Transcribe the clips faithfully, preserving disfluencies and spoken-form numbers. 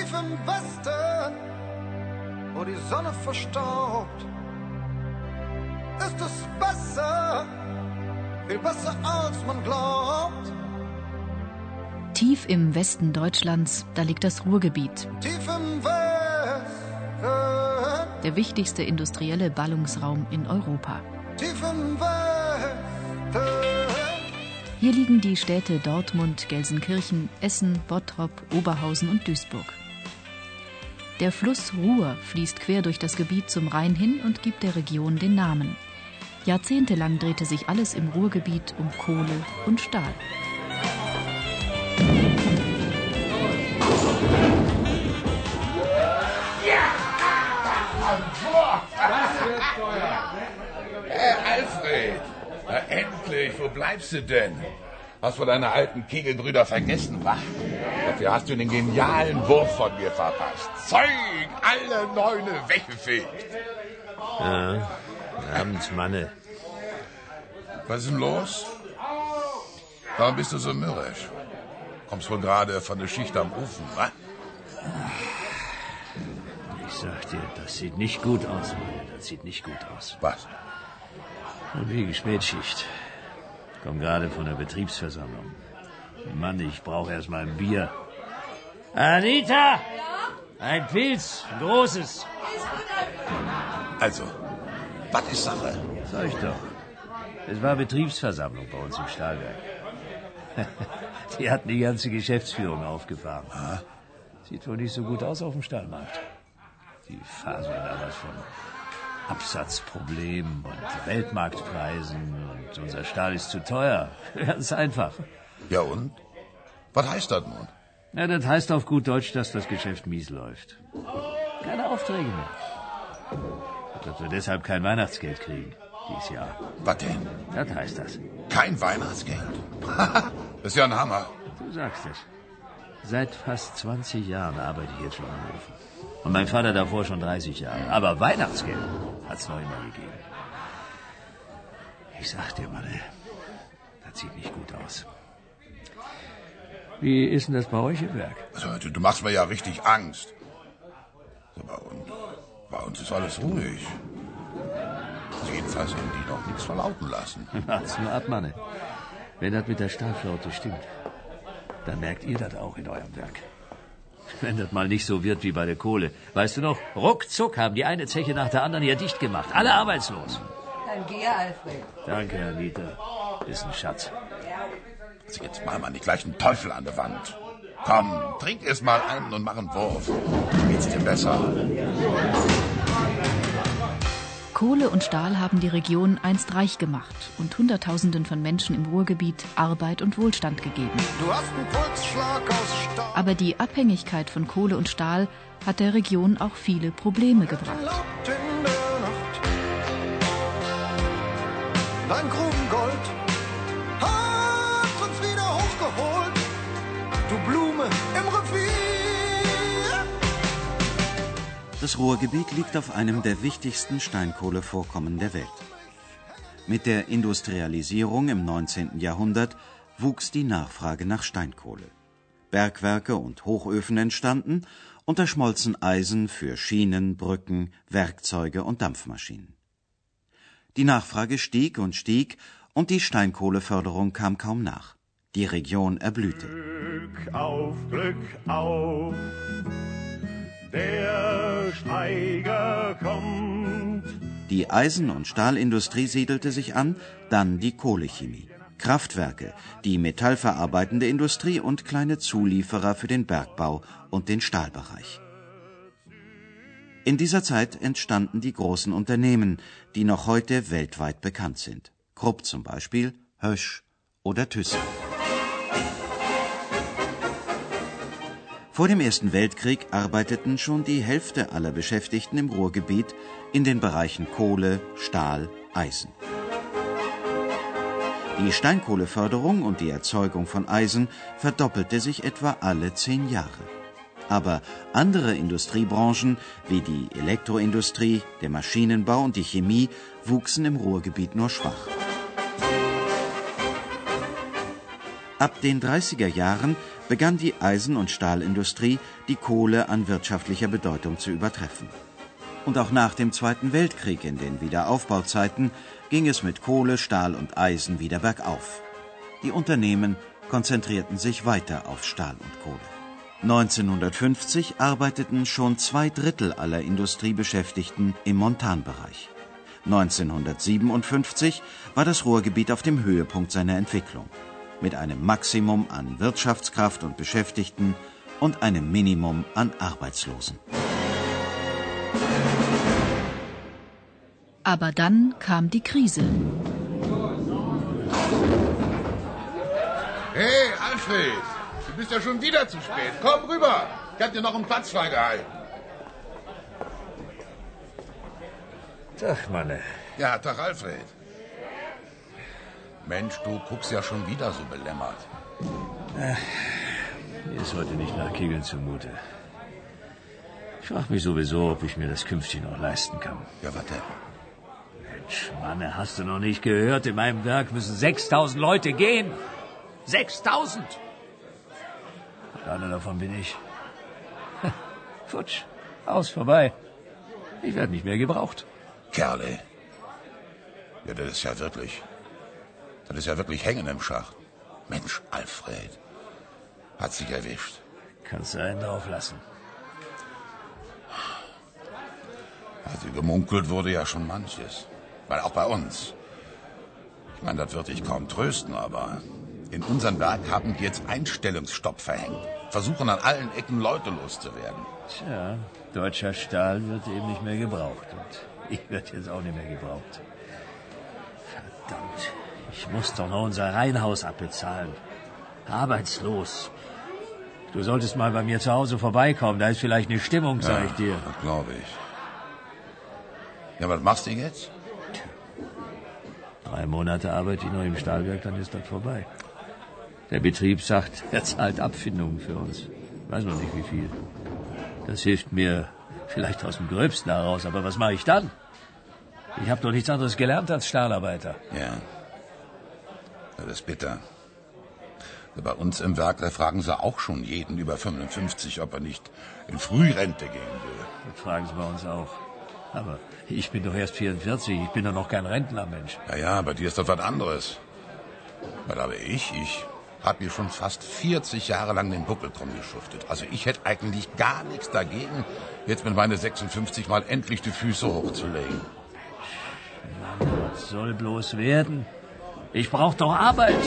Tief im Westen, wo die Sonne verstaubt, ist es besser, viel besser als man glaubt. Tief im Westen Deutschlands, da liegt das Ruhrgebiet. Tief im Westen, der wichtigste industrielle Ballungsraum in Europa. tief im Westen. Hier liegen die Städte Dortmund, Gelsenkirchen, Essen, Bottrop, Oberhausen und Duisburg. Der Fluss Ruhr fließt quer durch das Gebiet zum Rhein hin und gibt der Region den Namen. Jahrzehntelang drehte sich alles im Ruhrgebiet um Kohle und Stahl. Hey, Alfred! Na, endlich, wo bleibst du denn? Hast du deine alten Kegelbrüder vergessen, wa? Dafür hast du den genialen Wurf von mir verpasst. Zeug, alle Neune weggefegt. Ja, Abend, Manne. Was ist denn los? Warum bist du so mürrisch? Kommst wohl gerade von der Schicht am Ofen, wa? Ich sag dir, das sieht nicht gut aus, Mann. Das sieht nicht gut aus. Was? Und wie Spätschicht. Komm gerade von der Betriebsversammlung. Mann, ich brauche erst mal ein Bier. Anita! Ja? Ein Pilz, ein großes. Also, was ist Sache? Sag ich doch. Es war Betriebsversammlung bei uns im Stahlwerk. Die hatten die ganze Geschäftsführung aufgefahren. Ha? Sieht wohl nicht so gut aus auf dem Stahlmarkt. Die faseln da was von Absatzproblemen und Weltmarktpreisen und unser Stahl ist zu teuer. Ganz einfach. Ja und? Was heißt das nun? Ja, das heißt auf gut Deutsch, dass das Geschäft mies läuft. Keine Aufträge mehr. Und dass wir deshalb kein Weihnachtsgeld kriegen dieses Jahr. Was denn? Das heißt das. Kein Weihnachtsgeld? Das ist ja ein Hammer. Du sagst es. Seit fast zwanzig Jahren arbeite ich jetzt schon am Ofen. Und mein Vater davor schon dreißig Jahre. Aber Weihnachtsgeld hat's noch immer gegeben. Ich sag dir, Mann, das sieht nicht gut aus. Wie ist denn das bei euch im Werk? Also, du, du machst mir ja richtig Angst. So, bei, uns, bei uns ist alles ruhig. Also jedenfalls haben die noch nichts verlauten lassen. Wart's nur ab, Mann. Wenn das mit der Stahlflotte stimmt, dann merkt ihr das auch in eurem Werk. Wenn das mal nicht so wird wie bei der Kohle. Weißt du noch, ruckzuck haben die eine Zeche nach der anderen hier dicht gemacht. Alle arbeitslos. Dann geh, Alfred. Danke, Anita. Ist ein Schatz. Also jetzt mal mal nicht gleich einen Teufel an der Wand. Komm, trink erst mal einen und mach einen Wurf. Geht's dir besser? Kohle und Stahl haben die Region einst reich gemacht und Hunderttausenden von Menschen im Ruhrgebiet Arbeit und Wohlstand gegeben. Du hast einen Pulsschlag aus Stahl. Aber die Abhängigkeit von Kohle und Stahl hat der Region auch viele Probleme gebracht. Laut in der Nacht. Dein Grubengold hat uns wieder hochgeholt. Du Blume im Revier. Das Ruhrgebiet liegt auf einem der wichtigsten Steinkohlevorkommen der Welt. Mit der Industrialisierung im neunzehnten Jahrhundert wuchs die Nachfrage nach Steinkohle. Bergwerke und Hochöfen entstanden und da schmolzen Eisen für Schienen, Brücken, Werkzeuge und Dampfmaschinen. Die Nachfrage stieg und stieg und die Steinkohleförderung kam kaum nach. Die Region erblühte. Glück auf, Glück auf, der Steiger kommt. Die Eisen- und Stahlindustrie siedelte sich an, dann die Kohlechemie. Kraftwerke, die metallverarbeitende Industrie und kleine Zulieferer für den Bergbau und den Stahlbereich. In dieser Zeit entstanden die großen Unternehmen, die noch heute weltweit bekannt sind. Krupp zum Beispiel, Hösch oder Thyssen. Vor dem Ersten Weltkrieg arbeiteten schon die Hälfte aller Beschäftigten im Ruhrgebiet in den Bereichen Kohle, Stahl, Eisen. Die Steinkohleförderung und die Erzeugung von Eisen verdoppelte sich etwa alle zehn Jahre. Aber andere Industriebranchen wie die Elektroindustrie, der Maschinenbau und die Chemie wuchsen im Ruhrgebiet nur schwach. Ab den dreißiger Jahren begann die Eisen- und Stahlindustrie, die Kohle an wirtschaftlicher Bedeutung zu übertreffen. Und auch nach dem Zweiten Weltkrieg in den Wiederaufbauzeiten ging es mit Kohle, Stahl und Eisen wieder bergauf. Die Unternehmen konzentrierten sich weiter auf Stahl und Kohle. neunzehnhundertfünfzig arbeiteten schon zwei Drittel aller Industriebeschäftigten im Montanbereich. neunzehnhundertsiebenundfünfzig war das Ruhrgebiet auf dem Höhepunkt seiner Entwicklung, mit einem Maximum an Wirtschaftskraft und Beschäftigten und einem Minimum an Arbeitslosen. Aber dann kam die Krise. Hey, Alfred, du bist ja schon wieder zu spät. Komm rüber, ich hab dir noch einen Platz freigehalten. Tag, Manne. Ja, Tag, Alfred. Mensch, du guckst ja schon wieder so belämmert. Mir ist heute nicht nach Kegeln zumute. Ich frage mich sowieso, ob ich mir das künftig noch leisten kann. Ja, was denn? Mensch, Manne, hast du noch nicht gehört? In meinem Werk müssen sechstausend Leute gehen. sechstausend! Einer davon bin ich. Futsch, aus, vorbei. Ich werde nicht mehr gebraucht. Kerle. Ja, das ist ja wirklich... Das ist ja wirklich Hängen im Schacht. Mensch, Alfred. Hat sich erwischt. Kannst du einen drauf lassen. Also gemunkelt wurde ja schon manches. Weil auch bei uns. Ich meine, das wird dich kaum trösten, aber in unserem Werk haben die jetzt Einstellungsstopp verhängt. Versuchen an allen Ecken Leute loszuwerden. Tja, deutscher Stahl wird eben nicht mehr gebraucht. Und ich werde jetzt auch nicht mehr gebraucht. Verdammt, ich muss doch noch unser Reihenhaus abbezahlen. Arbeitslos. Du solltest mal bei mir zu Hause vorbeikommen. Da ist vielleicht eine Stimmung, sag ich dir. Das glaube ich. Ja, was machst du jetzt? Drei Monate arbeite ich noch im Stahlwerk, dann ist das vorbei. Der Betrieb sagt, er zahlt Abfindungen für uns. Weiß noch nicht wie viel. Das hilft mir vielleicht aus dem Gröbsten heraus, aber was mache ich dann? Ich habe doch nichts anderes gelernt als Stahlarbeiter. Ja. Das ist bitter. Bei uns im Werk, da fragen sie auch schon jeden über fünfundfünfzig, ob er nicht in Frührente gehen will. Das fragen sie bei uns auch. Aber ich bin doch erst vierundvierzig, ich bin doch noch kein Rentner, Mensch. Ja, ja, bei dir ist das was anderes. Weil aber ich, ich habe mir schon fast vierzig Jahre lang den Buckel drum geschuftet. Also ich hätte eigentlich gar nichts dagegen, jetzt mit meine sechsundfünfzig mal endlich die Füße hochzulegen. Mann, was soll bloß werden? Ich brauche doch Arbeit.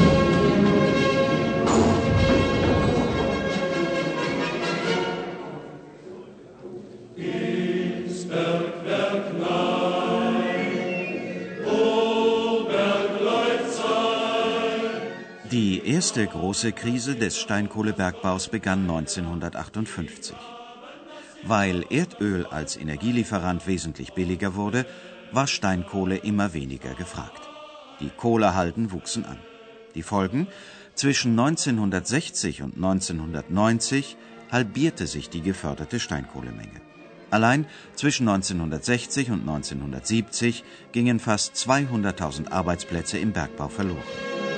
Die erste große Krise des Steinkohlebergbaus begann neunzehnhundertachtundfünfzig. Weil Erdöl als Energielieferant wesentlich billiger wurde, war Steinkohle immer weniger gefragt. Die Kohlehalden wuchsen an. Die Folgen? Zwischen neunzehnhundertsechzig und neunzehnhundertneunzig halbierte sich die geförderte Steinkohlemenge. Allein zwischen neunzehnhundertsechzig und neunzehnhundertsiebzig gingen fast zweihunderttausend Arbeitsplätze im Bergbau verloren.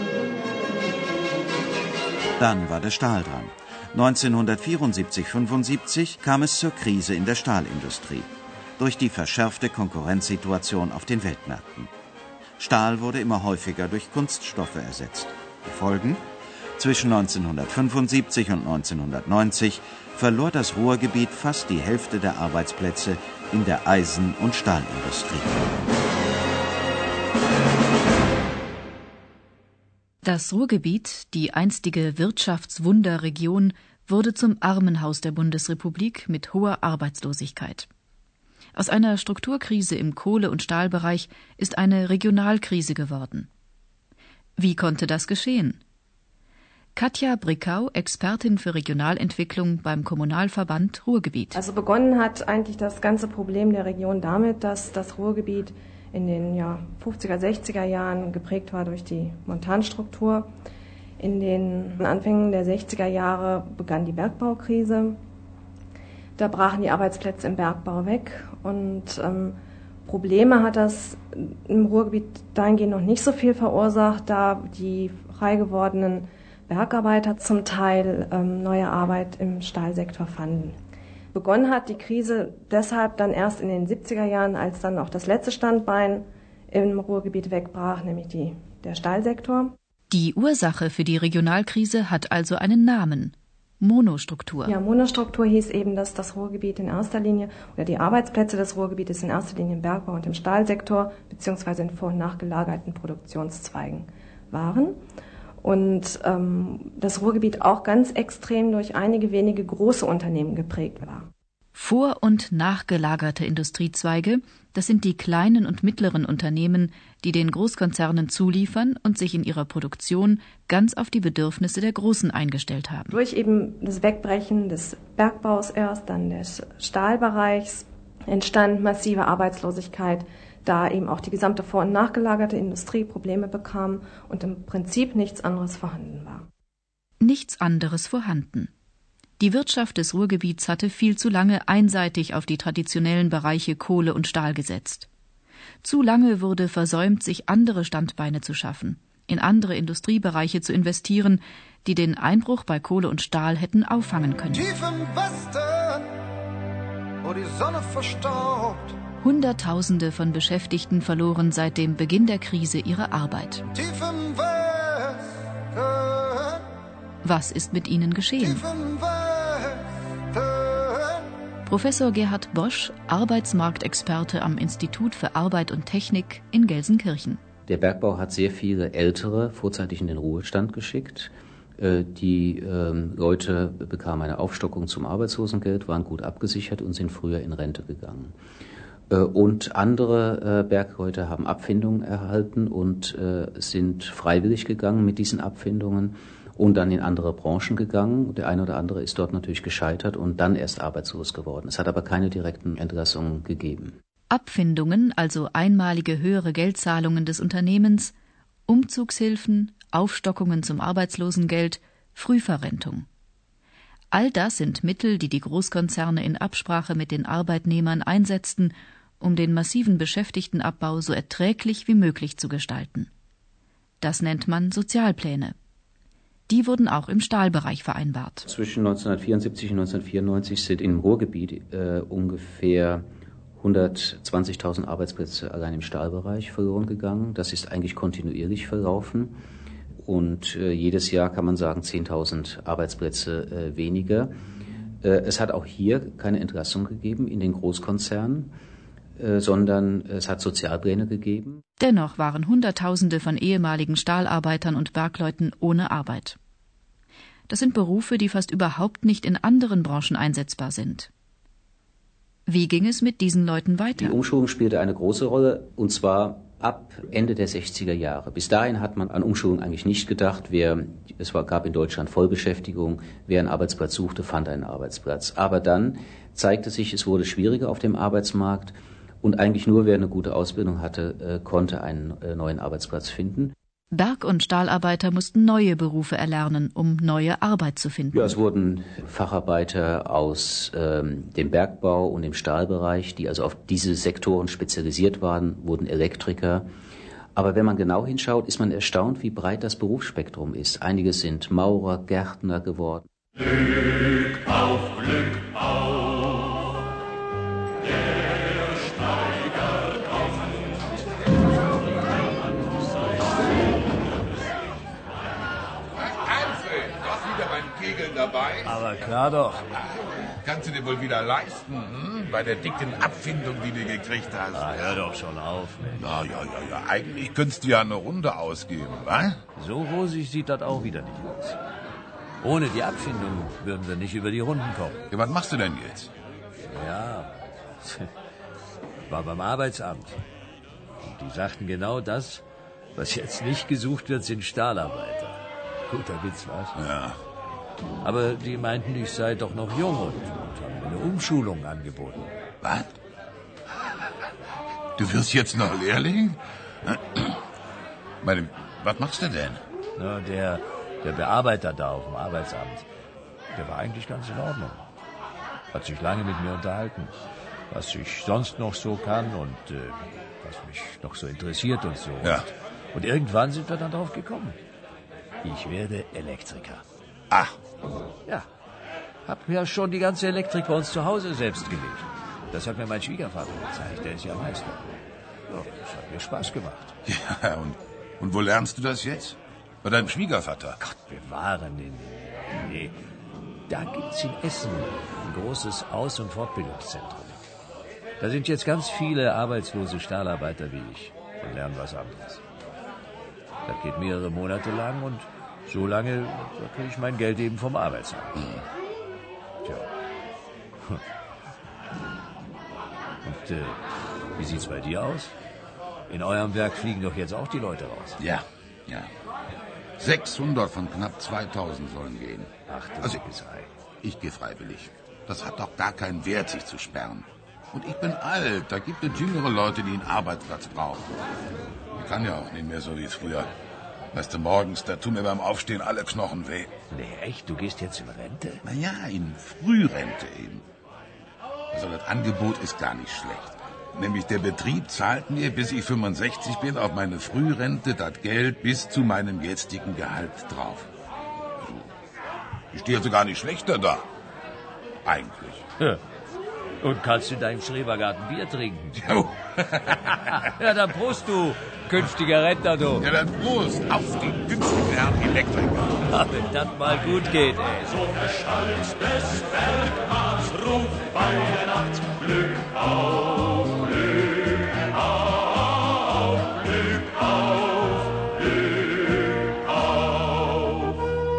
Dann war der Stahl dran. neunzehnhundertvierundsiebzig fünfundsiebzig kam es zur Krise in der Stahlindustrie durch die verschärfte Konkurrenzsituation auf den Weltmärkten. Stahl wurde immer häufiger durch Kunststoffe ersetzt. Die Folgen? Zwischen neunzehnhundertfünfundsiebzig und neunzehnhundertneunzig verlor das Ruhrgebiet fast die Hälfte der Arbeitsplätze in der Eisen- und Stahlindustrie. Das Ruhrgebiet, die einstige Wirtschaftswunderregion, wurde zum Armenhaus der Bundesrepublik mit hoher Arbeitslosigkeit. Aus einer Strukturkrise im Kohle- und Stahlbereich ist eine Regionalkrise geworden. Wie konnte das geschehen? Katja Brickau, Expertin für Regionalentwicklung beim Kommunalverband Ruhrgebiet. Also begonnen hat eigentlich das ganze Problem der Region damit, dass das Ruhrgebiet in den ja, fünfziger, sechziger Jahren geprägt war durch die Montanstruktur. In den Anfängen der sechziger Jahre begann die Bergbaukrise. Da brachen die Arbeitsplätze im Bergbau weg und ähm, Probleme hat das im Ruhrgebiet dahingehend noch nicht so viel verursacht, da die frei gewordenen Bergarbeiter zum Teil ähm, neue Arbeit im Stahlsektor fanden. Begonnen hat die Krise deshalb dann erst in den siebziger Jahren, als dann auch das letzte Standbein im Ruhrgebiet wegbrach, nämlich die, der Stahlsektor. Die Ursache für die Regionalkrise hat also einen Namen: Monostruktur. Ja, Monostruktur hieß eben, dass das Ruhrgebiet in erster Linie oder die Arbeitsplätze des Ruhrgebietes in erster Linie im Bergbau und im Stahlsektor beziehungsweise in vor- und nachgelagerten Produktionszweigen waren. Und ähm, das Ruhrgebiet auch ganz extrem durch einige wenige große Unternehmen geprägt war. Vor- und nachgelagerte Industriezweige, das sind die kleinen und mittleren Unternehmen, die den Großkonzernen zuliefern und sich in ihrer Produktion ganz auf die Bedürfnisse der Großen eingestellt haben. Durch eben das Wegbrechen des Bergbaus erst, dann des Stahlbereichs, entstand massive Arbeitslosigkeit, da eben auch die gesamte vor- und nachgelagerte Industrie Probleme bekam und im Prinzip nichts anderes vorhanden war. Nichts anderes vorhanden. Die Wirtschaft des Ruhrgebiets hatte viel zu lange einseitig auf die traditionellen Bereiche Kohle und Stahl gesetzt. Zu lange wurde versäumt, sich andere Standbeine zu schaffen, in andere Industriebereiche zu investieren, die den Einbruch bei Kohle und Stahl hätten auffangen können. Tief im Westen, wo die Sonne verstaubt. Hunderttausende von Beschäftigten verloren seit dem Beginn der Krise ihre Arbeit. Tief im Westen, Was ist mit ihnen geschehen? tief im Westen. Professor Gerhard Bosch, Arbeitsmarktexperte am Institut für Arbeit und Technik in Gelsenkirchen. Der Bergbau hat sehr viele Ältere vorzeitig in den Ruhestand geschickt. Die Leute bekamen eine Aufstockung zum Arbeitslosengeld, waren gut abgesichert und sind früher in Rente gegangen. Und andere Bergleute haben Abfindungen erhalten und sind freiwillig gegangen mit diesen Abfindungen und dann in andere Branchen gegangen. Der eine oder andere ist dort natürlich gescheitert und dann erst arbeitslos geworden. Es hat aber keine direkten Entlassungen gegeben. Abfindungen, also einmalige höhere Geldzahlungen des Unternehmens, Umzugshilfen, Aufstockungen zum Arbeitslosengeld, Frühverrentung. All das sind Mittel, die die Großkonzerne in Absprache mit den Arbeitnehmern einsetzten, um den massiven Beschäftigtenabbau so erträglich wie möglich zu gestalten. Das nennt man Sozialpläne. Die wurden auch im Stahlbereich vereinbart. Zwischen neunzehnhundertvierundsiebzig und neunzehnhundertvierundneunzig sind im Ruhrgebiet äh, ungefähr hundertzwanzigtausend Arbeitsplätze allein im Stahlbereich verloren gegangen. Das ist eigentlich kontinuierlich verlaufen. Und äh, jedes Jahr kann man sagen zehntausend Arbeitsplätze äh, weniger. Äh, es hat auch hier keine Entlassung gegeben in den Großkonzernen, äh, sondern es hat Sozialpläne gegeben. Dennoch waren Hunderttausende von ehemaligen Stahlarbeitern und Bergleuten ohne Arbeit. Das sind Berufe, die fast überhaupt nicht in anderen Branchen einsetzbar sind. Wie ging es mit diesen Leuten weiter? Die Umschulung spielte eine große Rolle, und zwar ab Ende der sechziger Jahre. Bis dahin hat man an Umschulung eigentlich nicht gedacht. Wer, es war, gab in Deutschland Vollbeschäftigung. Wer einen Arbeitsplatz suchte, fand einen Arbeitsplatz. Aber dann zeigte sich, es wurde schwieriger auf dem Arbeitsmarkt. Und eigentlich nur wer eine gute Ausbildung hatte, konnte einen neuen Arbeitsplatz finden. Berg- und Stahlarbeiter mussten neue Berufe erlernen, um neue Arbeit zu finden. Ja, es wurden Facharbeiter aus ähm, dem Bergbau und dem Stahlbereich, die also auf diese Sektoren spezialisiert waren, wurden Elektriker. Aber wenn man genau hinschaut, ist man erstaunt, wie breit das Berufsspektrum ist. Einige sind Maurer, Gärtner geworden. Glück auf, Glück auf. Kegeln dabei? Aber klar doch. Kannst du dir wohl wieder leisten, hm? Bei der dicken Abfindung, die du gekriegt hast. Ah, hör doch schon auf. Mensch. Na, ja, ja, ja. Eigentlich könntest du ja eine Runde ausgeben, wa? So rosig sieht das auch wieder nicht aus. Ohne die Abfindung würden wir nicht über die Runden kommen. Ja, was machst du denn jetzt? Ja, war beim Arbeitsamt. Und die sagten genau das, was jetzt nicht gesucht wird, sind Stahlarbeiter. Guter Witz, was? Ja. Aber die meinten, ich sei doch noch jung und, und haben mir eine Umschulung angeboten. Was? Du wirst jetzt noch Lehrling? Meine, was machst du denn? Na, der, der Bearbeiter da auf dem Arbeitsamt, der war eigentlich ganz in Ordnung. Hat sich lange mit mir unterhalten, was ich sonst noch so kann und äh, was mich noch so interessiert und so. Ja. Und, und irgendwann sind wir dann drauf gekommen. Ich werde Elektriker. Ach, Ja, hab ja schon die ganze Elektrik bei uns zu Hause selbst gelegt. Das hat mir mein Schwiegervater gezeigt, der ist ja Meister. Ja, das hat mir Spaß gemacht. ja, und, und wo lernst du das jetzt? Bei deinem Schwiegervater? Gott bewahre, nee, nee. Da gibt's in Essen ein großes Aus- und Fortbildungszentrum. Da sind jetzt ganz viele arbeitslose Stahlarbeiter wie ich und lernen was anderes. Das geht mehrere Monate lang und so lange da kriege ich mein Geld eben vom Arbeitsamt. Tja. Und äh, wie sieht's bei dir aus? In eurem Werk fliegen doch jetzt auch die Leute raus. Ja, ja. sechshundert von knapp zweitausend sollen gehen. Ach, du Also, Sei. ich gehe freiwillig. Das hat doch gar keinen Wert, sich zu sperren. Und ich bin alt. Da gibt es jüngere Leute, die einen Arbeitsplatz brauchen. Ich kann ja auch nicht mehr so wie früher. Weißt du, morgens, da tun mir beim Aufstehen alle Knochen weh. Nee, echt? Du gehst jetzt in Rente? Naja, in Frührente eben. Also das Angebot ist gar nicht schlecht. Nämlich der Betrieb zahlt mir, bis ich fünfundsechzig bin, auf meine Frührente das Geld bis zu meinem jetzigen Gehalt drauf. Also, ich stehe also gar nicht schlechter da. Eigentlich. Ja. Und kannst in deinem Schrebergarten Bier trinken? Jo. Ja, dann Prost, du künftiger Rentner, du. Ja, dann Prost auf die günstigen Herren Elektriker. Ja, wenn das mal gut geht, ey. So Bestand des Weltmarkts ruft Weihnacht Glück auf, Glück auf, Glück auf, Glück auf,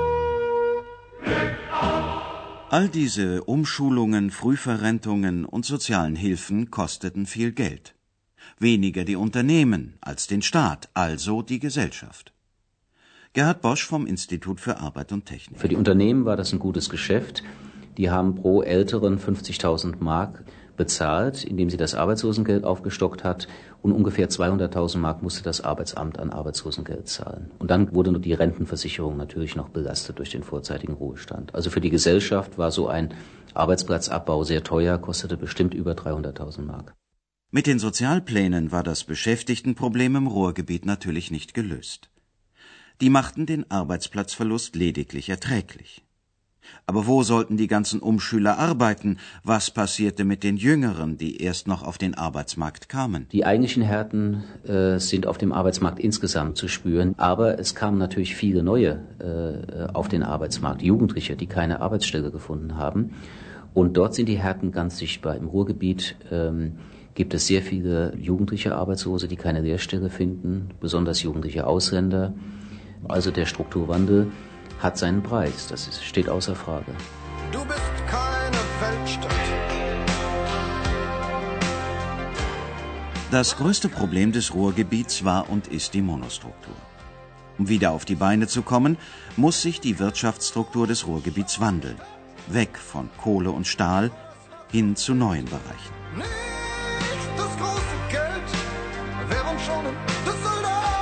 Glück auf. All diese Umschulungen, Frühverrentungen und sozialen Hilfen kosteten viel Geld. Weniger die Unternehmen als den Staat, also die Gesellschaft. Gerhard Bosch vom Institut für Arbeit und Technik. Für die Unternehmen war das ein gutes Geschäft. Die haben pro Älteren fünfzigtausend Mark bezahlt, indem sie das Arbeitslosengeld aufgestockt hat. Und ungefähr zweihunderttausend Mark musste das Arbeitsamt an Arbeitslosengeld zahlen. Und dann wurde nur die Rentenversicherung natürlich noch belastet durch den vorzeitigen Ruhestand. Also für die Gesellschaft war so ein Arbeitsplatzabbau sehr teuer, kostete bestimmt über dreihunderttausend Mark. Mit den Sozialplänen war das Beschäftigtenproblem im Ruhrgebiet natürlich nicht gelöst. Die machten den Arbeitsplatzverlust lediglich erträglich. Aber wo sollten die ganzen Umschüler arbeiten? Was passierte mit den Jüngeren, die erst noch auf den Arbeitsmarkt kamen? Die eigentlichen Härten äh, sind auf dem Arbeitsmarkt insgesamt zu spüren, aber es kamen natürlich viele neue äh, auf den Arbeitsmarkt, Jugendliche, die keine Arbeitsstelle gefunden haben. Und dort sind die Härten ganz sichtbar. Im Ruhrgebiet ähm, gibt es sehr viele jugendliche Arbeitslose, die keine Lehrstelle finden, besonders jugendliche Ausländer. Also der Strukturwandel hat seinen Preis, das ist, steht außer Frage. Du bist keine Weltstadt. Das größte Problem des Ruhrgebiets war und ist die Monostruktur. Um wieder auf die Beine zu kommen, muss sich die Wirtschaftsstruktur des Ruhrgebiets wandeln. Weg von Kohle und Stahl hin zu neuen Bereichen. Nicht das große Geld, wären schon in Düsseldorf.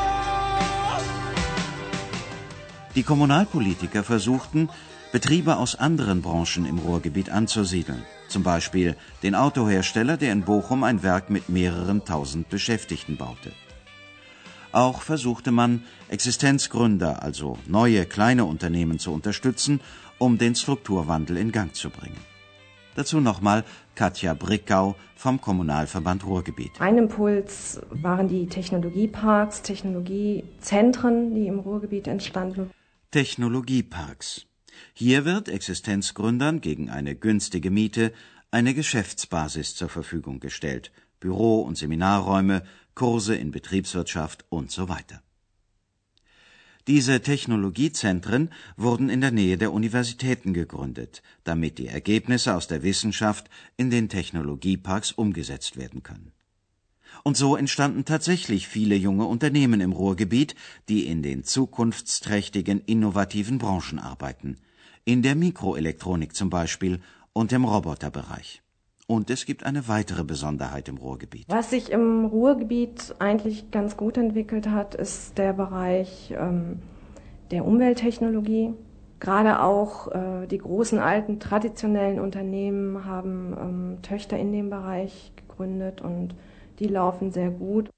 Die Kommunalpolitiker versuchten, Betriebe aus anderen Branchen im Ruhrgebiet anzusiedeln. Zum Beispiel den Autohersteller, der in Bochum ein Werk mit mehreren tausend Beschäftigten baute. Auch versuchte man, Existenzgründer, also neue kleine Unternehmen zu unterstützen, um den Strukturwandel in Gang zu bringen. Dazu nochmal Katja Brickau vom Kommunalverband Ruhrgebiet. Ein Impuls waren die Technologieparks, Technologiezentren, die im Ruhrgebiet entstanden. Technologieparks. Hier wird Existenzgründern gegen eine günstige Miete eine Geschäftsbasis zur Verfügung gestellt. Büro- und Seminarräume, Kurse in Betriebswirtschaft und so weiter. Diese Technologiezentren wurden in der Nähe der Universitäten gegründet, damit die Ergebnisse aus der Wissenschaft in den Technologieparks umgesetzt werden können. Und so entstanden tatsächlich viele junge Unternehmen im Ruhrgebiet, die in den zukunftsträchtigen, innovativen Branchen arbeiten. In der Mikroelektronik zum Beispiel und im Roboterbereich. Und es gibt eine weitere Besonderheit im Ruhrgebiet. Was sich im Ruhrgebiet eigentlich ganz gut entwickelt hat, ist der Bereich ähm, der Umwelttechnologie. Gerade auch äh, die großen alten traditionellen Unternehmen haben ähm, Töchter in dem Bereich gegründet und die laufen sehr gut.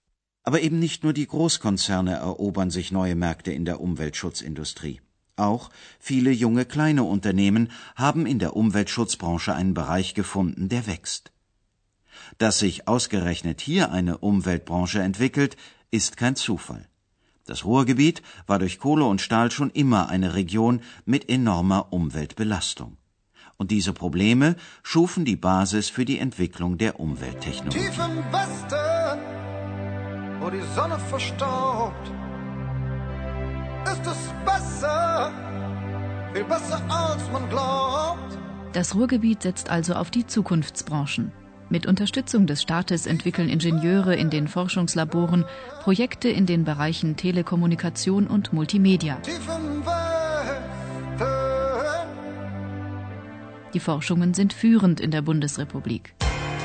Aber eben nicht nur die Großkonzerne erobern sich neue Märkte in der Umweltschutzindustrie. Auch viele junge kleine Unternehmen haben in der Umweltschutzbranche einen Bereich gefunden, der wächst. Dass sich ausgerechnet hier eine Umweltbranche entwickelt, ist kein Zufall. Das Ruhrgebiet war durch Kohle und Stahl schon immer eine Region mit enormer Umweltbelastung. Und diese Probleme schufen die Basis für die Entwicklung der Umwelttechnologie. Tief im Westen, wo die Sonne verstaubt, ist es besser, viel besser als man glaubt. Das Ruhrgebiet setzt also auf die Zukunftsbranchen. Mit Unterstützung des Staates entwickeln Ingenieure in den Forschungslaboren Projekte in den Bereichen Telekommunikation und Multimedia. Tief im Westen. Die Forschungen sind führend in der Bundesrepublik.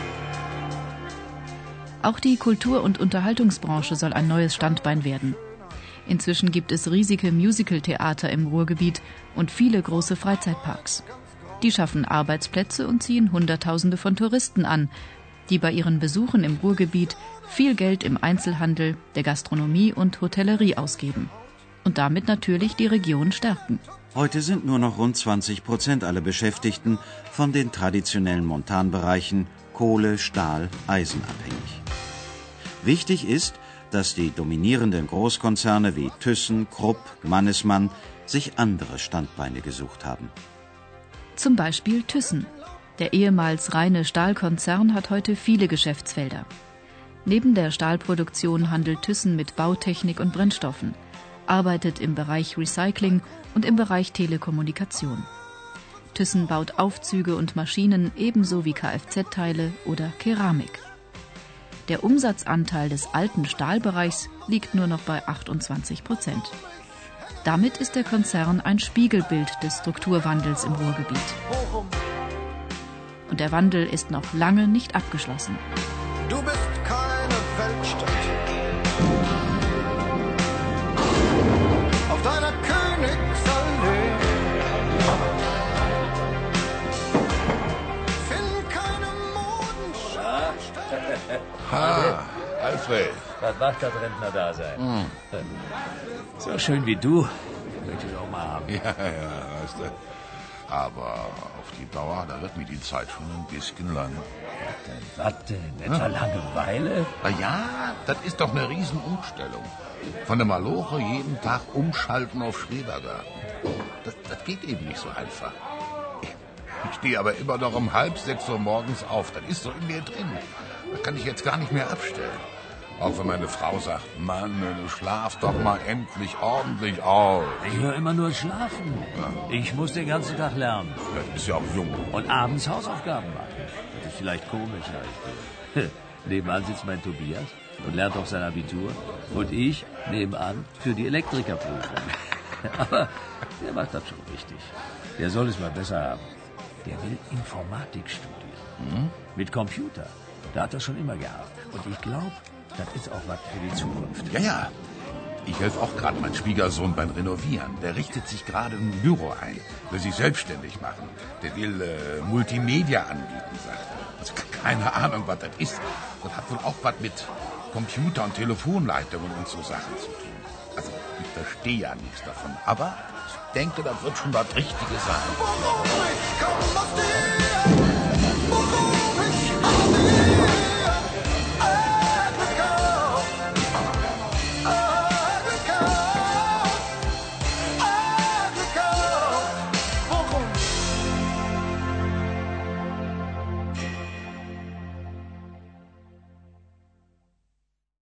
Auch die Kultur- und Unterhaltungsbranche soll ein neues Standbein werden. Inzwischen gibt es riesige Musicaltheater im Ruhrgebiet und viele große Freizeitparks. Die schaffen Arbeitsplätze und ziehen Hunderttausende von Touristen an, die bei ihren Besuchen im Ruhrgebiet viel Geld im Einzelhandel, der Gastronomie und Hotellerie ausgeben. Und damit natürlich die Region stärken. Heute sind nur noch rund zwanzig Prozent aller Beschäftigten von den traditionellen Montanbereichen Kohle, Stahl, Eisen abhängig. Wichtig ist, dass die dominierenden Großkonzerne wie Thyssen, Krupp, Mannesmann sich andere Standbeine gesucht haben. Zum Beispiel Thyssen. Der ehemals reine Stahlkonzern hat heute viele Geschäftsfelder. Neben der Stahlproduktion handelt Thyssen mit Bautechnik und Brennstoffen, arbeitet im Bereich Recycling und im Bereich Telekommunikation. Thyssen baut Aufzüge und Maschinen ebenso wie Kfz-Teile oder Keramik. Der Umsatzanteil des alten Stahlbereichs liegt nur noch bei achtundzwanzig Prozent. Damit ist der Konzern ein Spiegelbild des Strukturwandels im Ruhrgebiet. Und der Wandel ist noch lange nicht abgeschlossen. Du bist keine Weltstadt. Auf deiner Königsallee. Find keine Modenschau. Ha, Alfred. Was macht das Rentner-Dasein? Hm. So schön wie du möchte ich auch mal haben. Ja, ja, weißt du. Aber auf die Dauer, da wird mir die Zeit schon ein bisschen lang. Was denn? Etwa Langeweile? Na ja, das ist doch eine Riesenumstellung. Von der Maloche jeden Tag umschalten auf Schrebergarten. Das, das geht eben nicht so einfach. Ich stehe aber immer noch um halb sechs Uhr morgens auf. Das ist so in mir drin. Das kann ich jetzt gar nicht mehr abstellen. Auch wenn meine Frau sagt, Mann, schlaf doch mal endlich ordentlich auf. Ich höre immer nur schlafen. Ja. Ich muss den ganzen Tag lernen. Ja, du bist ja auch jung. Und abends Hausaufgaben machen. Das ist vielleicht komisch, aber ich nebenan sitzt mein Tobias und lernt auch sein Abitur. Und ich nebenan für die Elektrikerprüfung. Aber der macht das schon richtig. Der soll es mal besser haben. Der will Informatik studieren. Mhm. Mit Computer. Da hat er schon immer gehabt. Und ich glaube, das ist auch was für die Zukunft. Ja, ja. Ich helfe auch gerade meinem Schwiegersohn beim Renovieren. Der richtet sich gerade im Büro ein. Will sich selbstständig machen. Der will äh, Multimedia anbieten, sagt er. Also keine Ahnung, was das ist. Das hat wohl auch was mit Computer und Telefonleitungen und so Sachen zu tun. Also ich verstehe ja nichts davon. Aber ich denke, das wird schon was Richtiges sein. Warum ich komm aus dir?